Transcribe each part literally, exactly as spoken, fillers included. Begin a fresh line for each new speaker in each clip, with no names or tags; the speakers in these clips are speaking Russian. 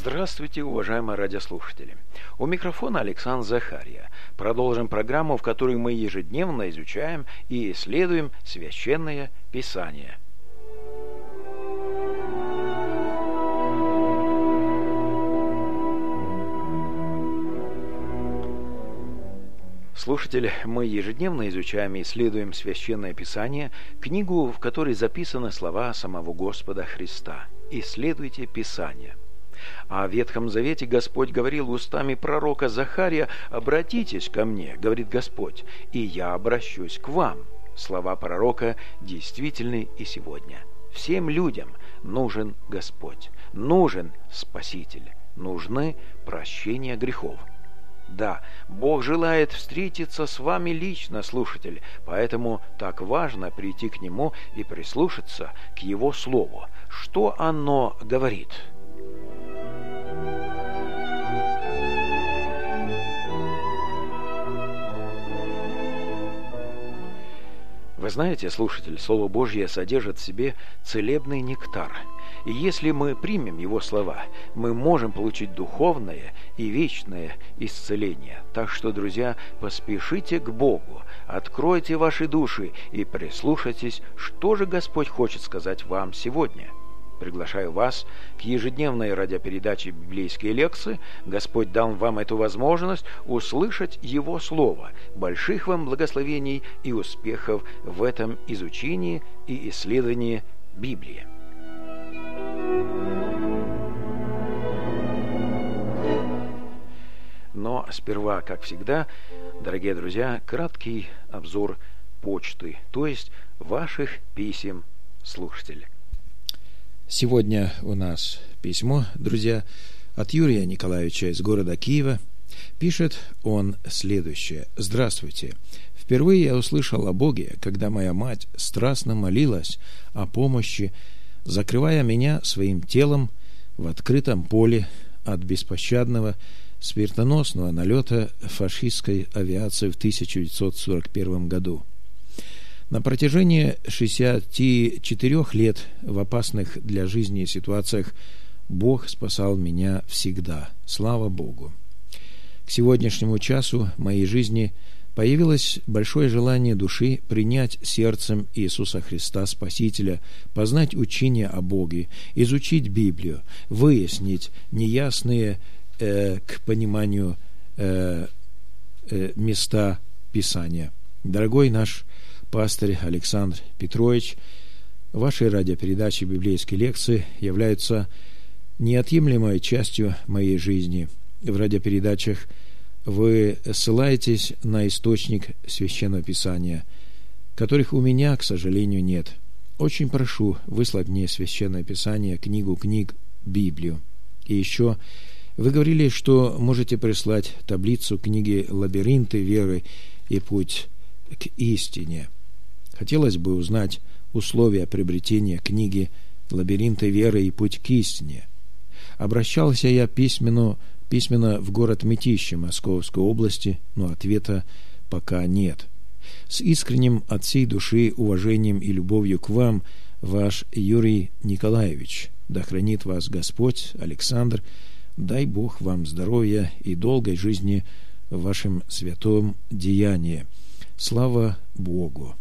Здравствуйте, уважаемые радиослушатели. У микрофона Александр Захарья. Продолжим программу, в которой мы ежедневно изучаем и исследуем Священное Писание. Слушатели, мы ежедневно изучаем и исследуем Священное Писание, книгу, в которой записаны слова самого Господа Христа. «Исследуйте Писание». А в Ветхом Завете Господь говорил устами пророка Захария: «Обратитесь ко мне, — говорит Господь, — и я обращусь к вам». Слова пророка действительны и сегодня. Всем людям нужен Господь, нужен Спаситель, нужны прощения грехов. Да, Бог желает встретиться с вами лично, слушатель, поэтому так важно прийти к Нему и прислушаться к Его Слову. Что оно говорит? Вы знаете, слушатель, Слово Божье содержит в себе целебный нектар. И если мы примем Его слова, мы можем получить духовное и вечное исцеление. Так что, друзья, поспешите к Богу, откройте ваши души и прислушайтесь, что же Господь хочет сказать вам сегодня. Приглашаю вас к ежедневной радиопередаче «Библейские лекции». Господь дал вам эту возможность услышать Его Слово. Больших вам благословений и успехов в этом изучении и исследовании Библии. Но сперва, как всегда, дорогие друзья, краткий обзор почты, то есть ваших писем, слушателей.
Сегодня у нас письмо, друзья, от Юрия Николаевича из города Киева. Пишет он следующее. «Здравствуйте. Впервые я услышал о Боге, когда моя мать страстно молилась о помощи, закрывая меня своим телом в открытом поле от беспощадного смертоносного налета фашистской авиации в тысяча девятьсот сорок первом году. На протяжении шестидесяти четырёх лет в опасных для жизни ситуациях Бог спасал меня всегда. Слава Богу! К сегодняшнему часу в моей жизни появилось большое желание души принять сердцем Иисуса Христа Спасителя, познать учение о Боге, изучить Библию, выяснить неясные э, к пониманию э, э, места Писания. Дорогой наш пастырь Александр Петрович, ваши радиопередачи «Библейские лекции» являются неотъемлемой частью моей жизни. В радиопередачах вы ссылаетесь на источник Священного Писания, которых у меня, к сожалению, нет. Очень прошу выслать мне Священное Писание, книгу книг, Библию. И еще вы говорили, что можете прислать таблицу книги «Лабиринты веры и путь к истине». Хотелось бы узнать условия приобретения книги «Лабиринты веры и путь к истине». Обращался я письменно, письменно в город Мытищи Московской области, но ответа пока нет. С искренним от всей души уважением и любовью к вам, ваш Юрий Николаевич. Да хранит вас Господь, Александр. Дай Бог вам здоровья и долгой жизни в вашем святом деянии. Слава Богу!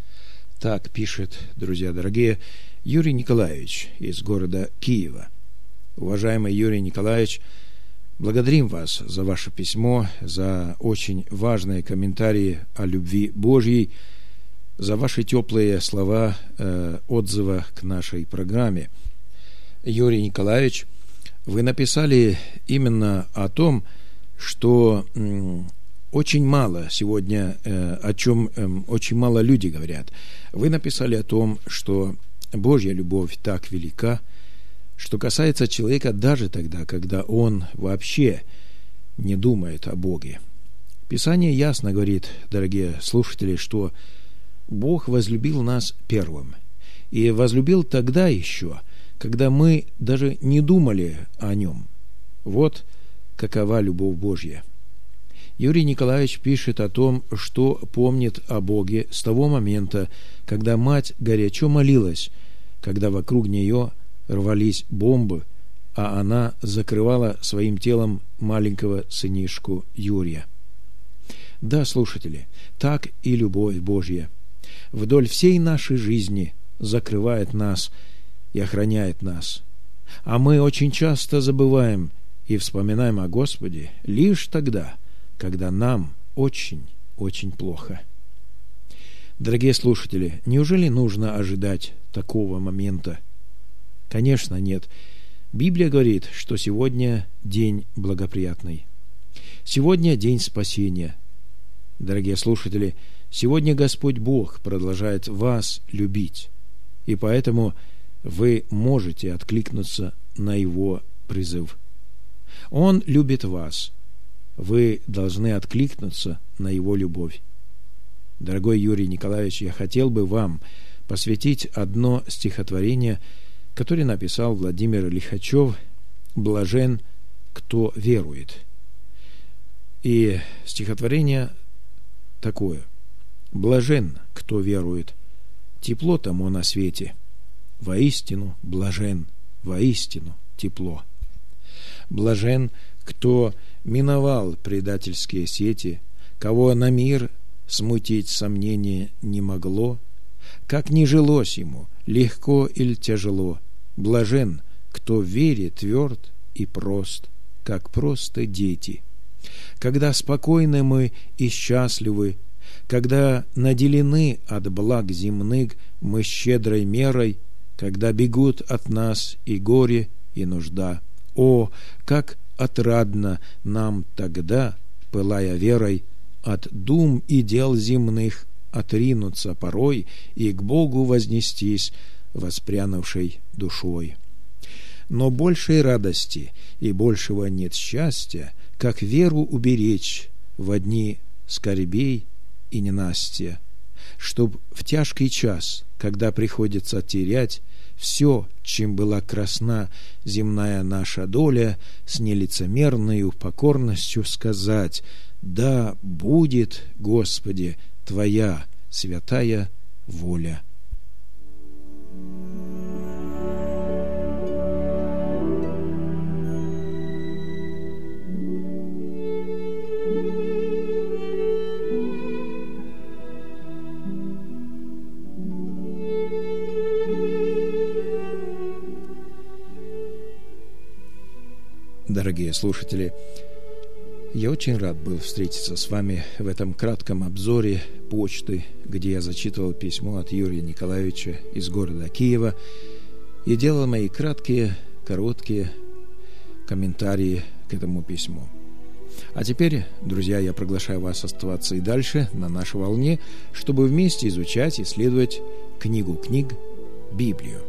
Так пишет, друзья дорогие, Юрий Николаевич из города Киева. Уважаемый Юрий Николаевич, благодарим вас за ваше письмо, за очень важные комментарии о любви Божьей, за ваши теплые слова э, отзыва к нашей программе. Юрий Николаевич, вы написали именно о том, что м, очень мало сегодня, э, о чем э, очень мало люди говорят. Вы написали о том, что Божья любовь так велика, что касается человека даже тогда, когда он вообще не думает о Боге. Писание ясно говорит, дорогие слушатели, что Бог возлюбил нас первым. И возлюбил тогда еще, когда мы даже не думали о Нем. Вот какова любовь Божья. Юрий Николаевич пишет о том, что помнит о Боге с того момента, когда мать горячо молилась, когда вокруг нее рвались бомбы, а она закрывала своим телом маленького сынишку Юрия. Да, слушатели, так и любовь Божья вдоль всей нашей жизни закрывает нас и охраняет нас. А мы очень часто забываем и вспоминаем о Господе лишь тогда, когда нам очень-очень плохо. Дорогие слушатели, неужели нужно ожидать такого момента? Конечно, нет. Библия говорит, что сегодня день благоприятный. Сегодня день спасения. Дорогие слушатели, сегодня Господь Бог продолжает вас любить, и поэтому вы можете откликнуться на Его призыв. Он любит вас. Вы должны откликнуться на Его любовь. Дорогой Юрий Николаевич, я хотел бы вам посвятить одно стихотворение, которое написал Владимир Лихачев «Блажен, кто верует». И стихотворение такое: «Блажен, кто верует, тепло тому на свете, воистину блажен, воистину тепло. Блажен, кто миновал предательские сети, кого на мир смутить сомнение не могло, как ни жилось ему, легко или тяжело. Блажен, кто в вере тверд и прост, как просто дети. Когда спокойны мы и счастливы, когда наделены от благ земных мы щедрой мерой, когда бегут от нас и горе, и нужда. О, как отрадно нам тогда, пылая верой, от дум и дел земных отринуться порой и к Богу вознестись воспрянувшей душой. Но большей радости и большего нет счастья, как веру уберечь в дни скорбей и ненастья, чтоб в тяжкий час, когда приходится терять все, чем была красна земная наша доля, с нелицемерною покорностью сказать: «Да будет, Господи, Твоя святая воля». Дорогие слушатели, я очень рад был встретиться с вами в этом кратком обзоре почты, где я зачитывал письмо от Юрия Николаевича из города Киева и делал мои краткие, короткие комментарии к этому письму. А теперь, друзья, я приглашаю вас оставаться и дальше на нашей волне, чтобы вместе изучать и исследовать книгу книг Библию.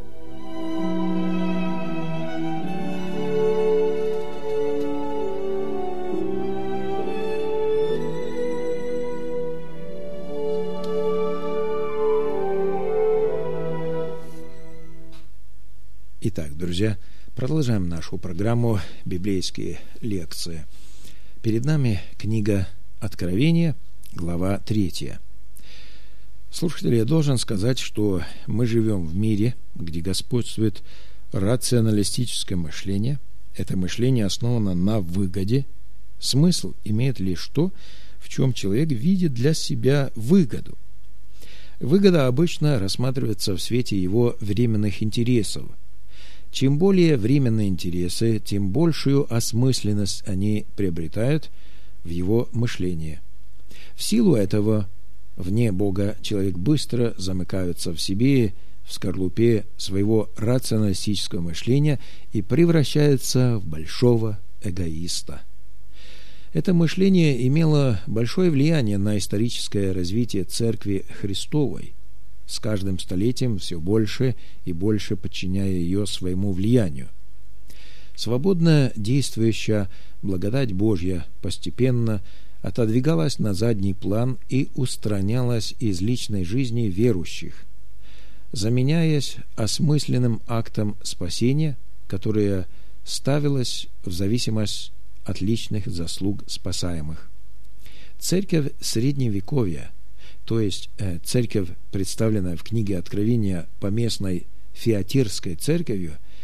Итак, друзья, продолжаем нашу программу «Библейские лекции». Перед нами книга Откровения, глава третья. Слушатели, я должен сказать, что мы живем в мире, где господствует рационалистическое мышление. Это мышление основано на выгоде. Смысл имеет лишь то, в чем человек видит для себя выгоду. Выгода обычно рассматривается в свете его временных интересов. Чем более временные интересы, тем большую осмысленность они приобретают в его мышлении. В силу этого, вне Бога человек быстро замыкается в себе, в скорлупе своего рационалистического мышления и превращается в большого эгоиста. Это мышление имело большое влияние на историческое развитие Церкви Христовой, с каждым столетием все больше и больше подчиняя ее своему влиянию. Свободно действующая благодать Божья постепенно отодвигалась на задний план и устранялась из личной жизни верующих, заменяясь осмысленным актом спасения, которое ставилось в зависимость от личных заслуг спасаемых. Церковь Средневековья, то есть э, церковь, представленная в книге Откровения поместной Фиатирской церковью,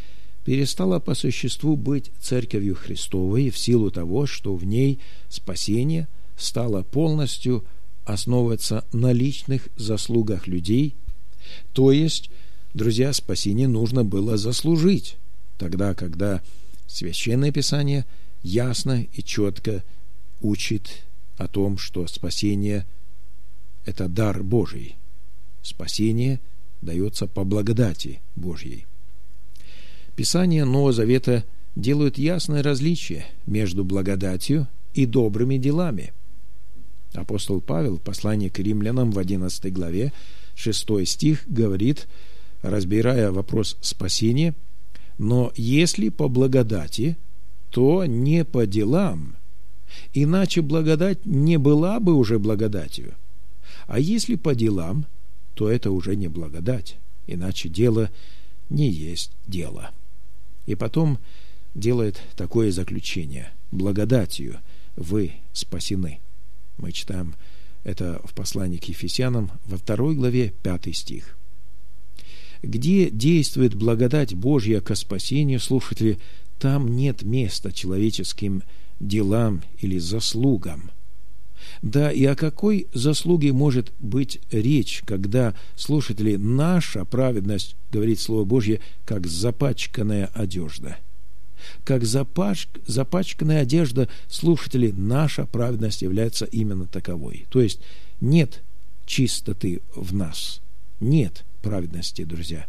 перестала по существу быть Церковью Христовой в силу того, что в ней спасение стало полностью основываться на личных заслугах людей, то есть, друзья, спасение нужно было заслужить, тогда, когда Священное Писание ясно и четко учит о том, что спасение – это дар Божий. Спасение дается по благодати Божьей. Писание Нового Завета делают ясное различие между благодатью и добрыми делами. Апостол Павел в послании к римлянам в одиннадцатой главе, шестой стих, говорит, разбирая вопрос спасения: «Но если по благодати, то не по делам, иначе благодать не была бы уже благодатью. А если по делам, то это уже не благодать, иначе дело не есть дело». И потом делает такое заключение: «Благодатью вы спасены». Мы читаем это в послании к Ефесянам во второй главе, пятый стих. Где действует благодать Божья ко спасению, слушатели, там нет места человеческим делам или заслугам. Да и о какой заслуге может быть речь, когда, слушатели, наша праведность, говорит Слово Божье, как запачканная одежда? Как запач... запачканная одежда, слушатели, наша праведность является именно таковой. То есть нет чистоты в нас, нет праведности, друзья.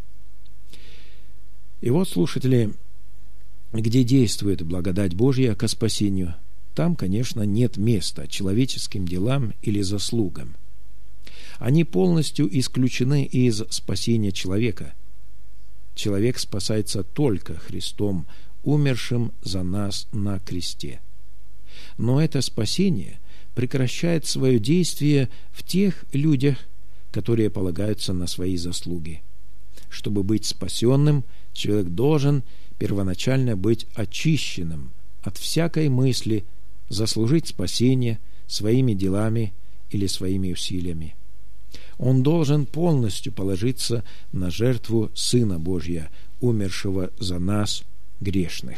И вот, слушатели, где действует благодать Божья ко спасению, там, конечно, нет места человеческим делам или заслугам. Они полностью исключены из спасения человека. Человек спасается только Христом, умершим за нас на кресте. Но это спасение прекращает свое действие в тех людях, которые полагаются на свои заслуги. Чтобы быть спасенным, человек должен первоначально быть очищенным от всякой мысли заслужить спасение своими делами или своими усилиями. Он должен полностью положиться на жертву Сына Божия, умершего за нас, грешных.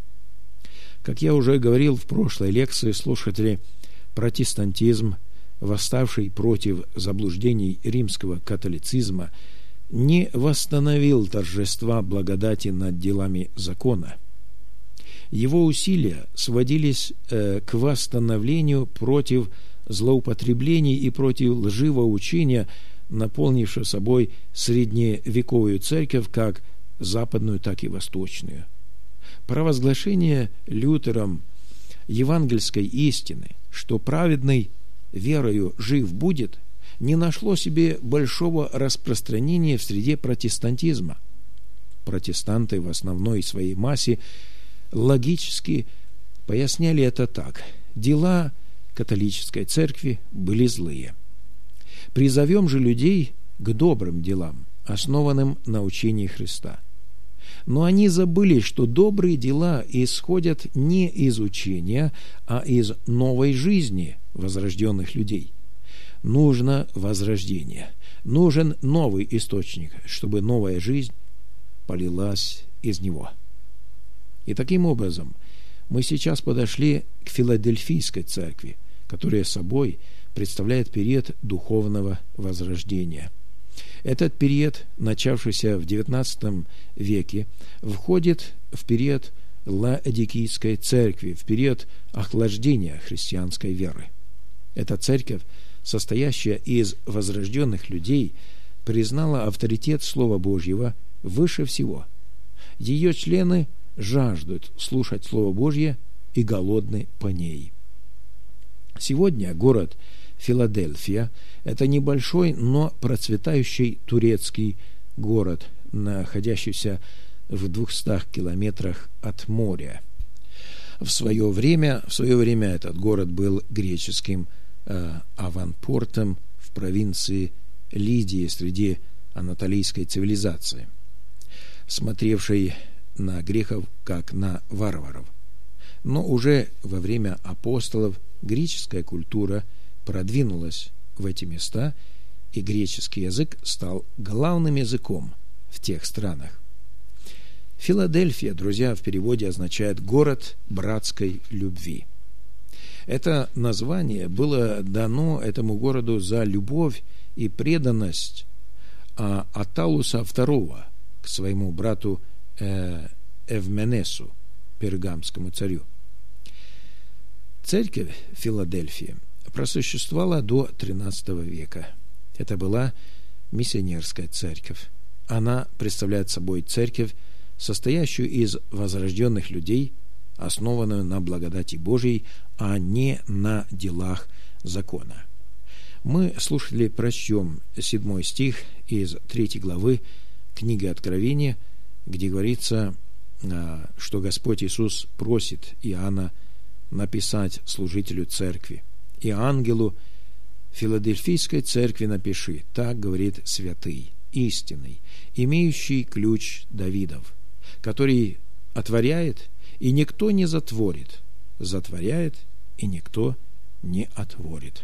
Как я уже говорил в прошлой лекции, слушатели, протестантизм, восставший против заблуждений римского католицизма, не восстановил торжества благодати над делами закона. Его усилия сводились э, к восстановлению против злоупотреблений и против лживого учения, наполнившего собой средневековую церковь, как западную, так и восточную. Провозглашение Лютером евангельской истины, что праведный верою жив будет, не нашло себе большого распространения в среде протестантизма. Протестанты в основной своей массе логически поясняли это так: дела католической церкви были злые. Призовем же людей к добрым делам, основанным на учении Христа. Но они забыли, что добрые дела исходят не из учения, а из новой жизни возрожденных людей. Нужно возрождение, нужен новый источник, чтобы новая жизнь полилась из него. И таким образом мы сейчас подошли к Филадельфийской церкви, которая собой представляет период духовного возрождения. Этот период, начавшийся в девятнадцатом веке, входит в период Лаодикийской церкви, в период охлаждения христианской веры. Эта церковь, состоящая из возрожденных людей, признала авторитет Слова Божьего выше всего. Ее члены жаждут слушать Слово Божье и голодны по ней. Сегодня город Филадельфия – это небольшой, но процветающий турецкий город, находящийся в двухстах километрах от моря. В свое время, в свое время этот город был греческим э, аванпортом в провинции Лидии среди анатолийской цивилизации, смотревшей на греков как на варваров. Но уже во время апостолов греческая культура продвинулась в эти места, и греческий язык стал главным языком в тех странах. Филадельфия, друзья, в переводе означает «город братской любви». Это название было дано этому городу за любовь и преданность а, Аталуса второго к своему брату э, Эвменесу, пергамскому царю. Церковь Филадельфии просуществовала до тринадцатого века. Это была миссионерская церковь. Она представляет собой церковь, состоящую из возрожденных людей, основанную на благодати Божией, а не на делах закона. Мы, слушатели, прочтем седьмой стих из третьей главы книги Откровения, где говорится, что Господь Иисус просит Иоанна написать служителю церкви: «И ангелу Филадельфийской церкви напиши, так говорит святый, истинный, имеющий ключ Давидов, который отворяет, и никто не затворит, затворяет, и никто не отворит».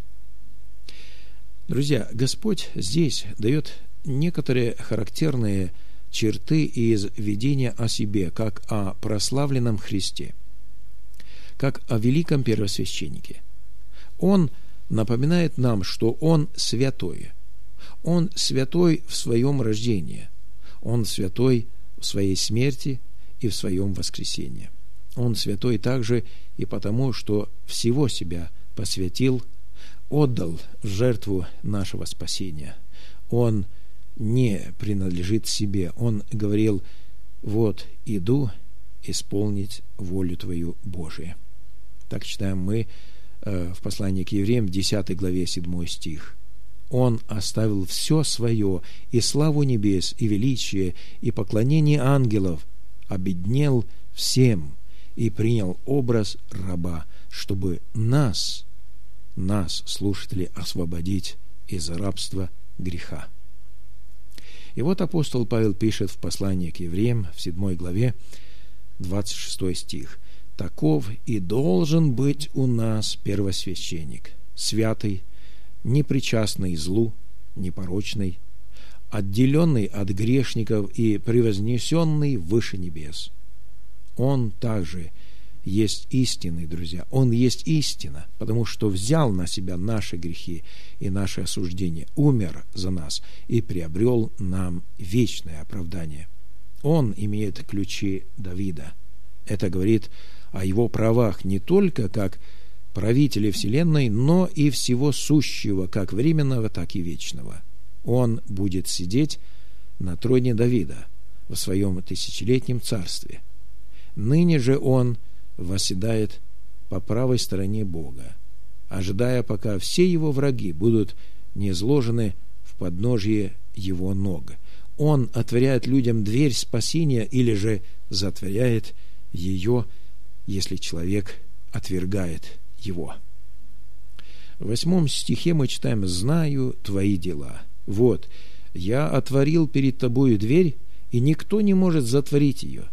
Друзья, Господь здесь дает некоторые характерные черты из видения о себе, как о прославленном Христе, как о великом первосвященнике. Он напоминает нам, что Он святой. Он святой в своем рождении. Он святой в своей смерти и в своем воскресении. Он святой также и потому, что всего себя посвятил, отдал в жертву нашего спасения. Он не принадлежит себе. Он говорил: «Вот иду исполнить волю Твою, Божию». Так читаем мы э, в послании к евреям в десятой главе седьмой стих. Он оставил все свое, и славу небес, и величие, и поклонение ангелов, обеднел всем и принял образ раба, чтобы нас, нас, слушатели, освободить из рабства греха. И вот апостол Павел пишет в послании к евреям в седьмой главе двадцать шестой стих: «Таков и должен быть у нас первосвященник, святый, непричастный злу, непорочный, отделенный от грешников и превознесенный выше небес». Он также есть истинный, друзья. Он есть истина, потому что взял на себя наши грехи и наше осуждение, умер за нас и приобрел нам вечное оправдание. Он имеет ключи Давида. Это говорит о его правах не только как правителя вселенной, но и всего сущего, как временного, так и вечного. Он будет сидеть на троне Давида в своем тысячелетнем царстве. Ныне же он восседает по правой стороне Бога, ожидая, пока все его враги будут низвержены в подножие его ног. Он отворяет людям дверь спасения или же затворяет ее, если человек отвергает его. В восьмом стихе мы читаем: «Знаю твои дела. Вот, я отворил перед тобою дверь, и никто не может затворить ее.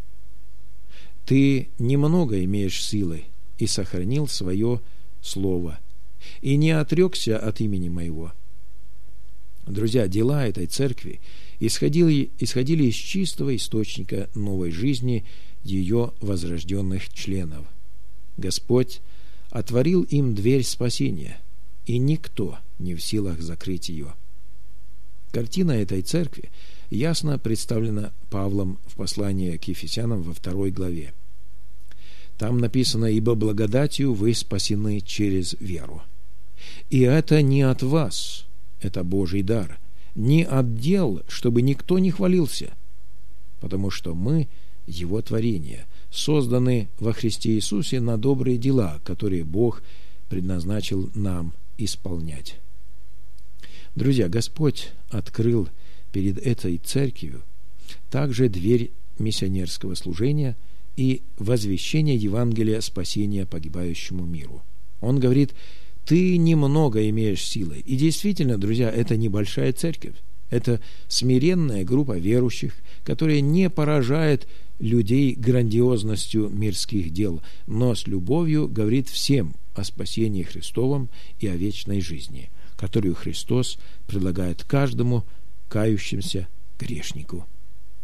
Ты немного имеешь силы и сохранил свое слово, и не отрекся от имени моего». Друзья, дела этой церкви исходили, исходили из чистого источника новой жизни ее возрожденных членов. Господь отворил им дверь спасения, и никто не в силах закрыть ее. Картина этой церкви ясно представлена Павлом в послании к Ефесянам во второй главе. Там написано: «Ибо благодатью вы спасены через веру. И это не от вас, это Божий дар, не от дел, чтобы никто не хвалился, потому что мы Его творение, созданы во Христе Иисусе на добрые дела, которые Бог предназначил нам исполнять». Друзья, Господь открыл перед этой церковью также дверь миссионерского служения и возвещения Евангелия спасения погибающему миру. Он говорит: «Ты немного имеешь силы». И действительно, друзья, это небольшая церковь. Это смиренная группа верующих, которая не поражает людей грандиозностью мирских дел, но с любовью говорит всем о спасении Христовом и о вечной жизни, которую Христос предлагает каждому кающимся грешнику.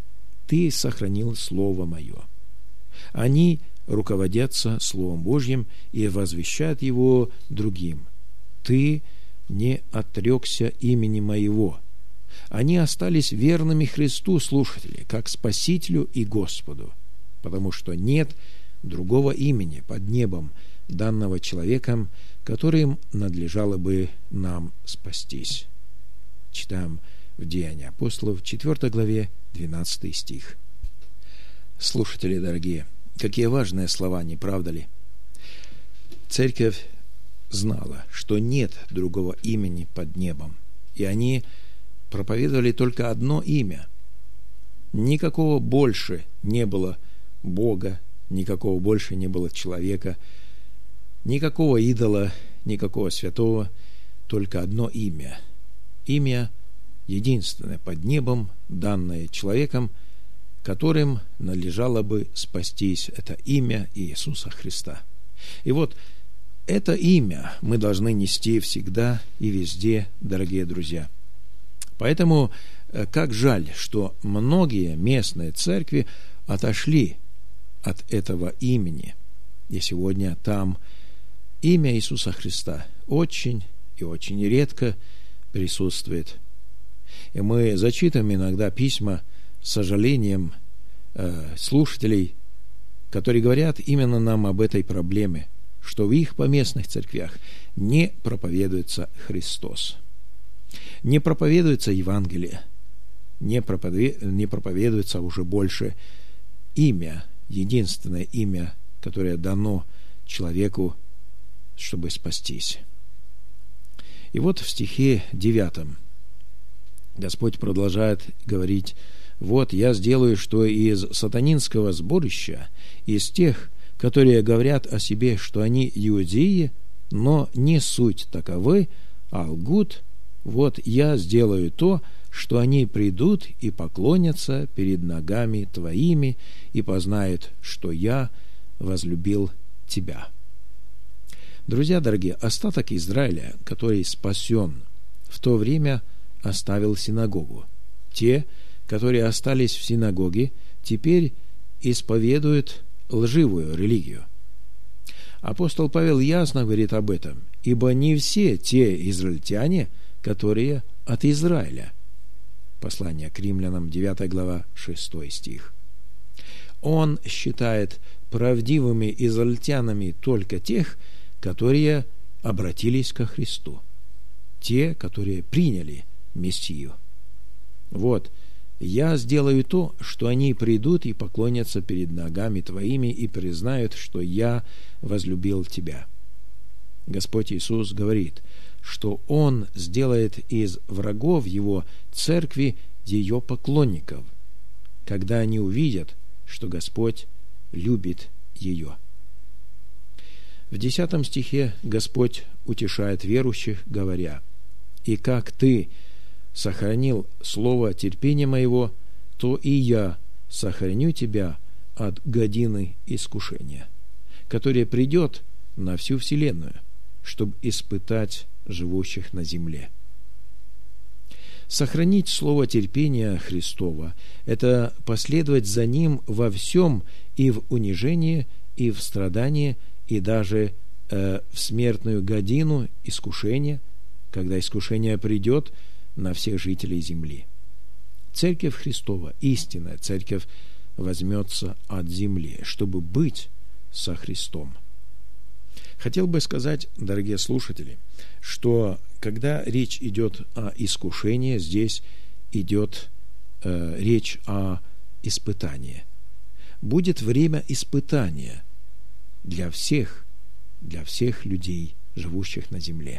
Ты сохранил Слово Мое. Они руководятся Словом Божьим и возвещают его другим. Ты не отрекся имени Моего. Они остались верными Христу, слушатели, как Спасителю и Господу, потому что нет другого имени под небом, данного человеком, которым надлежало бы нам спастись. Читаем в Деяния апостолов, четвёртой главе, двенадцатый стих. Слушатели дорогие, какие важные слова, не правда ли? Церковь знала, что нет другого имени под небом, и они проповедовали только одно имя. Никакого больше не было Бога, никакого больше не было человека, никакого идола, никакого святого, только одно имя. Имя единственное под небом, данное человеком, которым надлежало бы спастись. Это имя Иисуса Христа. И вот это имя мы должны нести всегда и везде, дорогие друзья. Поэтому как жаль, что многие местные церкви отошли от этого имени. И сегодня там имя Иисуса Христа очень и очень редко присутствует. И мы зачитываем иногда письма с сожалением э, слушателей, которые говорят именно нам об этой проблеме, что в их поместных церквях не проповедуется Христос, не проповедуется Евангелие, не, проповед... не проповедуется уже больше имя, единственное имя, которое дано человеку, чтобы спастись. И вот в стихе девятом Господь продолжает говорить: «Вот я сделаю, что из сатанинского сборища, из тех, которые говорят о себе, что они иудеи, но не суть таковы, а лгут, вот я сделаю то, что они придут и поклонятся перед ногами твоими и познают, что я возлюбил тебя». Друзья дорогие, остаток Израиля, который спасен, в то время оставил синагогу. Те, которые остались в синагоге, теперь исповедуют лживую религию. Апостол Павел ясно говорит об этом: «Ибо не все те израильтяне, которые от Израиля». Послание к римлянам, девятая глава, шестой стих. Он считает правдивыми израильтянами только тех, которые обратились ко Христу, те, которые приняли Мессию. Вот, я сделаю то, что они придут и поклонятся перед ногами твоими и признают, что я возлюбил тебя. Господь Иисус говорит, что Он сделает из врагов Его церкви ее поклонников, когда они увидят, что Господь любит ее. В десятом стихе Господь утешает верующих, говоря: «И как ты сохранил слово терпения моего, то и я сохраню тебя от годины искушения, которое придет на всю вселенную, чтобы испытать живущих на земле». Сохранить слово терпения Христова – это последовать за Ним во всем, и в унижении, и в страдании, и даже э, в смертную годину искушения, когда искушение придет на всех жителей земли. Церковь Христова, истинная церковь, возьмется от земли, чтобы быть со Христом. Хотел бы сказать, дорогие слушатели, что когда речь идет о искушении, здесь идет э, речь о испытании. Будет время испытания для всех, для всех людей, живущих на земле.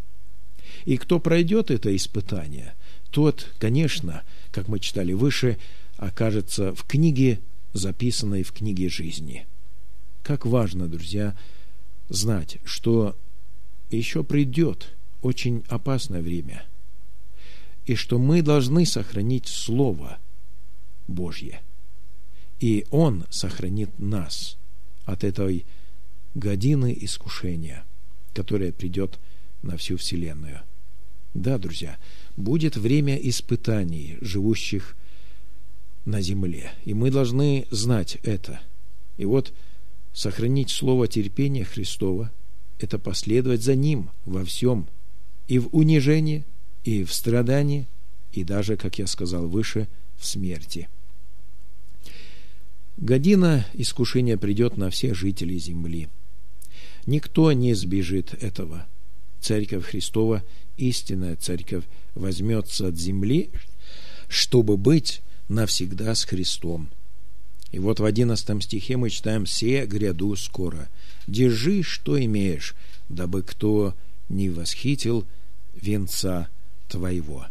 И кто пройдет это испытание, тот, конечно, как мы читали выше, окажется в книге, записанной в книге жизни. Как важно, друзья, знать, что еще придет очень опасное время, и что мы должны сохранить Слово Божье, и Он сохранит нас от этой годины искушения, которая придет на всю вселенную. Да, друзья, будет время испытаний живущих на земле. И мы должны знать это. И вот сохранить слово терпения Христова – это последовать за Ним во всем, и в унижении, и в страдании, и даже, как я сказал выше, в смерти. Година искушения придет на всех жителей земли. Никто не избежит этого. Церковь Христова, истинная церковь, возьмется от земли, чтобы быть навсегда с Христом. И вот в одиннадцатом стихе мы читаем: «Се гряду скоро, держи, что имеешь, дабы кто не восхитил венца твоего».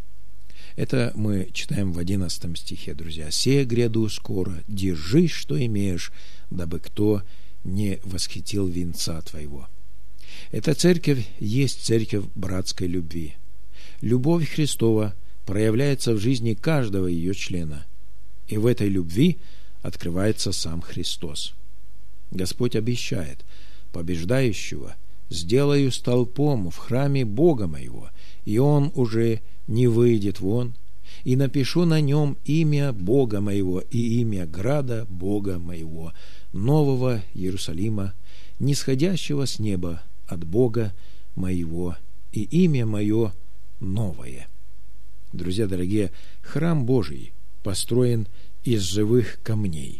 Это мы читаем в одиннадцатом стихе, друзья. «Се гряду скоро, держи, что имеешь, дабы кто не восхитил венца твоего». Эта церковь есть церковь братской любви. Любовь Христова проявляется в жизни каждого ее члена, и в этой любви открывается сам Христос. Господь обещает: «Побеждающего сделаю столпом в храме Бога моего, и он уже не выйдет вон, и напишу на нем имя Бога моего и имя града Бога моего, нового Иерусалима, нисходящего с неба от Бога моего, и имя мое новое». Друзья дорогие, храм Божий построен из живых камней.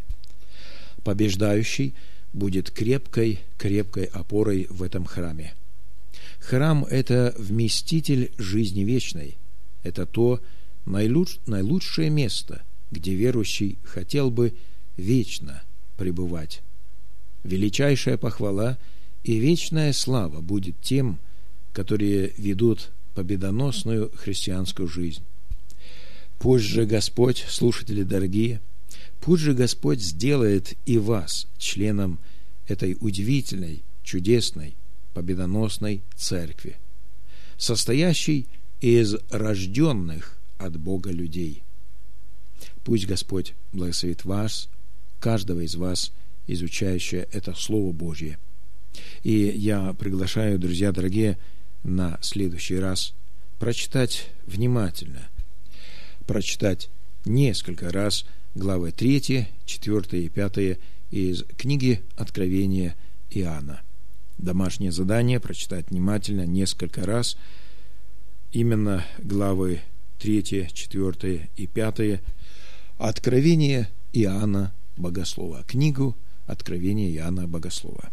Побеждающий будет крепкой, крепкой опорой в этом храме. Храм – это вместитель жизни вечной. Это то наилуч... наилучшее место, где верующий хотел бы вечно пребывать. Величайшая похвала и вечная слава будет тем, которые ведут победоносную христианскую жизнь. Пусть же Господь, слушатели дорогие, пусть же Господь сделает и вас членом этой удивительной, чудесной, победоносной церкви, состоящей из рожденных от Бога людей. Пусть Господь благословит вас, каждого из вас, изучающего это Слово Божье. И я приглашаю, друзья дорогие, на следующий раз прочитать внимательно, прочитать несколько раз главы третья, четвёртая и пятая из книги Откровения Иоанна. Домашнее задание — прочитать внимательно несколько раз именно главы третья, четвёртая и пятая Откровения Иоанна Богослова. Книгу Откровения Иоанна Богослова.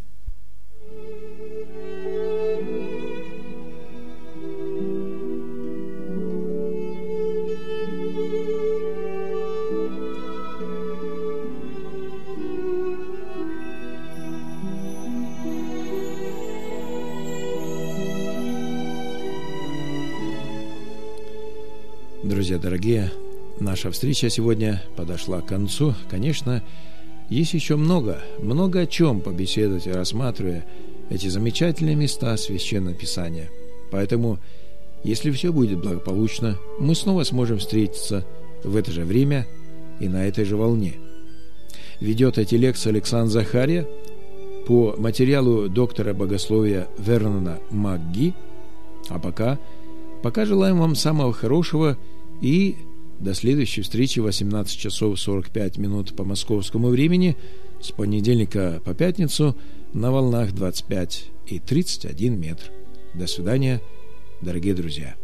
Друзья дорогие, наша встреча сегодня подошла к концу. Конечно, есть еще много, много о чем побеседовать, рассматривая эти замечательные места Священного Писания. Поэтому, если все будет благополучно, мы снова сможем встретиться в это же время и на этой же волне. Ведет эти лекции Александр Захария по материалу доктора богословия Вернона МакГи. А пока, пока желаем вам самого хорошего и до следующей встречи в восемнадцать часов сорок пять минут по московскому времени с понедельника по пятницу на волнах двадцать пять и тридцать один метр. До свидания, дорогие друзья.